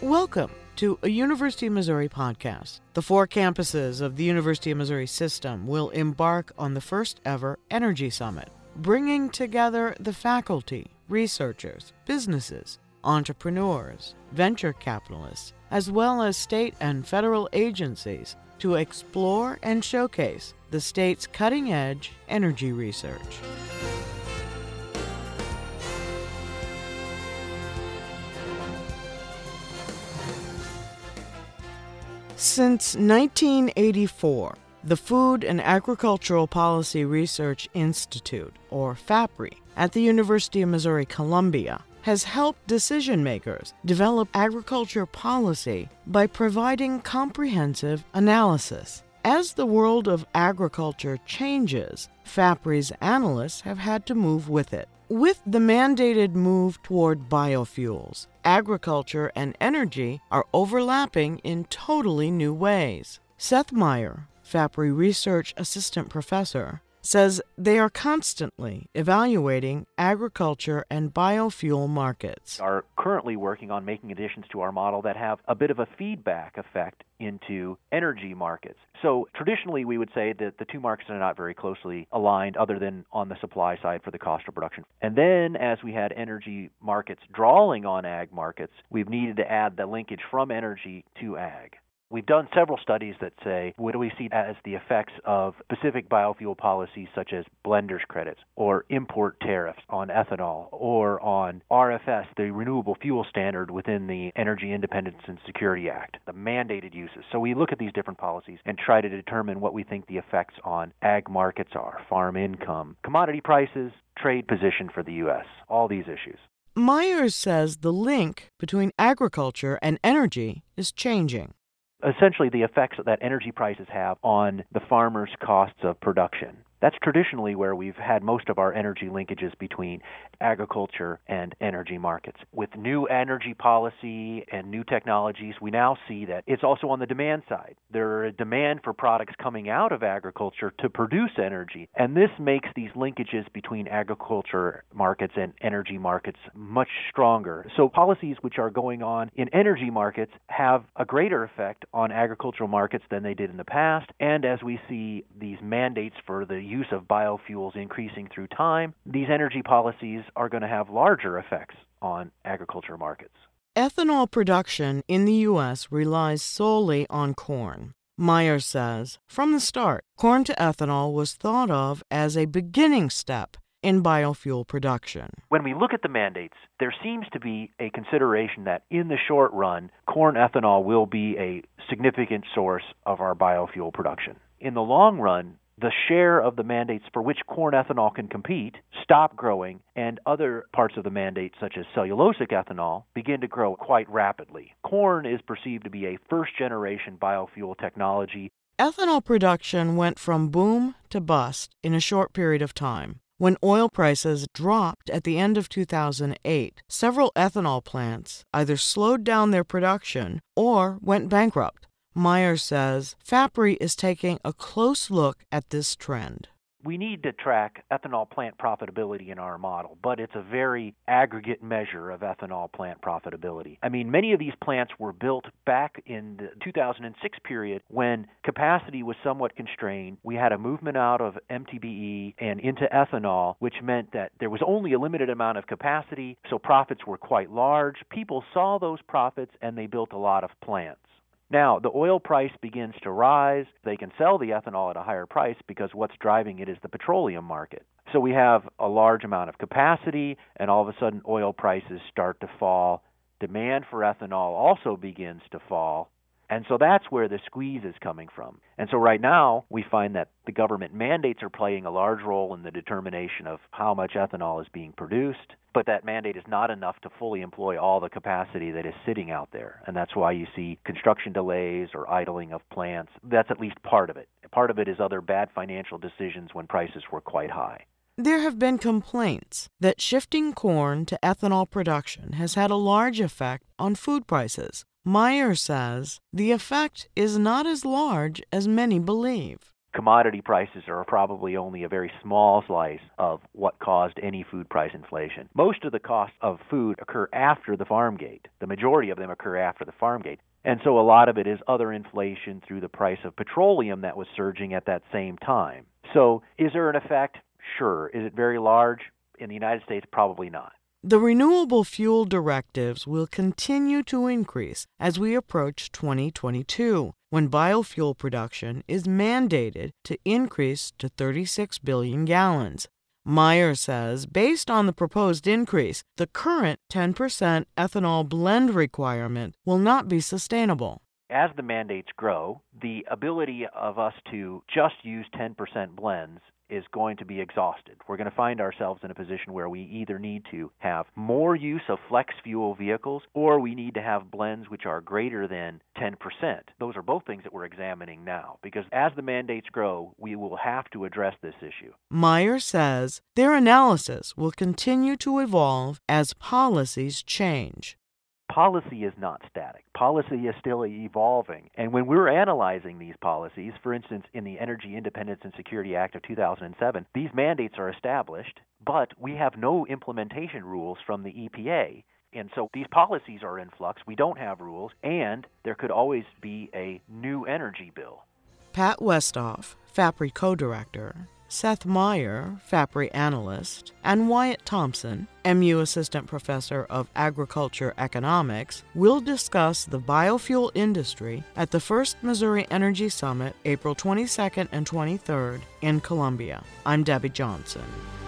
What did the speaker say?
Welcome to a University of Missouri podcast. The 4 campuses of the University of Missouri system will embark on the first ever Energy Summit, bringing together the faculty, researchers, businesses, entrepreneurs, venture capitalists, as well as state and federal agencies to explore and showcase the state's cutting-edge energy research. Since 1984, the Food and Agricultural Policy Research Institute, or FAPRI, at the University of Missouri-Columbia, has helped decision-makers develop agriculture policy by providing comprehensive analysis. As the world of agriculture changes, FAPRI's analysts have had to move with it. With the mandated move toward biofuels, agriculture and energy are overlapping in totally new ways. Seth Meyer, FAPRI Research Assistant Professor, says they are constantly evaluating agriculture and biofuel markets. Are currently working on making additions to our model that have a bit of a feedback effect into energy markets. So traditionally we would say that the two markets are not very closely aligned other than on the supply side for the cost of production. And then as we had energy markets drawing on ag markets, we've needed to add the linkage from energy to ag. We've done several studies that say, what do we see as the effects of specific biofuel policies such as blenders credits or import tariffs on ethanol or on RFS, the Renewable Fuel Standard within the Energy Independence and Security Act, the mandated uses. So we look at these different policies and try to determine what we think the effects on ag markets are, farm income, commodity prices, trade position for the U.S., all these issues. Myers says the link between agriculture and energy is changing. Essentially, the effects that energy prices have on the farmer's costs of production. That's traditionally where we've had most of our energy linkages between agriculture and energy markets. With new energy policy and new technologies, we now see that it's also on the demand side. There are demand for products coming out of agriculture to produce energy, and this makes these linkages between agriculture markets and energy markets much stronger. So policies which are going on in energy markets have a greater effect on agricultural markets than they did in the past, and as we see these mandates for the use of biofuels increasing through time, these energy policies are going to have larger effects on agriculture markets. Ethanol production in the U.S. relies solely on corn. Myers says, from the start, corn to ethanol was thought of as a beginning step in biofuel production. When we look at the mandates, there seems to be a consideration that in the short run, corn ethanol will be a significant source of our biofuel production. In the long run, the share of the mandates for which corn ethanol can compete stop growing, and other parts of the mandate, such as cellulosic ethanol, begin to grow quite rapidly. Corn is perceived to be a first-generation biofuel technology. Ethanol production went from boom to bust in a short period of time. When oil prices dropped at the end of 2008, several ethanol plants either slowed down their production or went bankrupt. Myers says FAPRI is taking a close look at this trend. We need to track ethanol plant profitability in our model, but it's a very aggregate measure of ethanol plant profitability. I mean, many of these plants were built back in the 2006 period when capacity was somewhat constrained. We had a movement out of MTBE and into ethanol, which meant that there was only a limited amount of capacity, so profits were quite large. People saw those profits and they built a lot of plants. Now, the oil price begins to rise. They can sell the ethanol at a higher price because what's driving it is the petroleum market. So we have a large amount of capacity, and all of a sudden oil prices start to fall. Demand for ethanol also begins to fall. And so that's where the squeeze is coming from. And so right now, we find that the government mandates are playing a large role in the determination of how much ethanol is being produced, but that mandate is not enough to fully employ all the capacity that is sitting out there. And that's why you see construction delays or idling of plants. That's at least part of it. Part of it is other bad financial decisions when prices were quite high. There have been complaints that shifting corn to ethanol production has had a large effect on food prices. Myers says the effect is not as large as many believe. commodity prices are probably only a very small slice of what caused any food price inflation. Most of the costs of food occur after the farm gate. The majority of them occur after the farm gate. And so a lot of it is other inflation through the price of petroleum that was surging at that same time. So is there an effect? Sure. Is it very large? In the United States, probably not. The renewable fuel directives will continue to increase as we approach 2022, when biofuel production is mandated to increase to 36 billion gallons. Meyer says, based on the proposed increase, the current 10% ethanol blend requirement will not be sustainable. As the mandates grow, the ability of us to just use 10% blends is going to be exhausted. We're going to find ourselves in a position where we either need to have more use of flex fuel vehicles or we need to have blends which are greater than 10%. Those are both things that we're examining now because as the mandates grow, we will have to address this issue. Meyer says their analysis will continue to evolve as policies change. Policy is not static. Policy is still evolving. And when we're analyzing these policies, for instance, in the Energy Independence and Security Act of 2007, these mandates are established, but we have no implementation rules from the EPA. And so these policies are in flux. We don't have rules, and there could always be a new energy bill. Pat Westhoff, FAPRI co-director, Seth Meyer, FAPRI analyst, and Wyatt Thompson, MU Assistant Professor of Agriculture Economics, will discuss the biofuel industry at the First Missouri Energy Summit, April 22nd and 23rd in Columbia. I'm Debbie Johnson.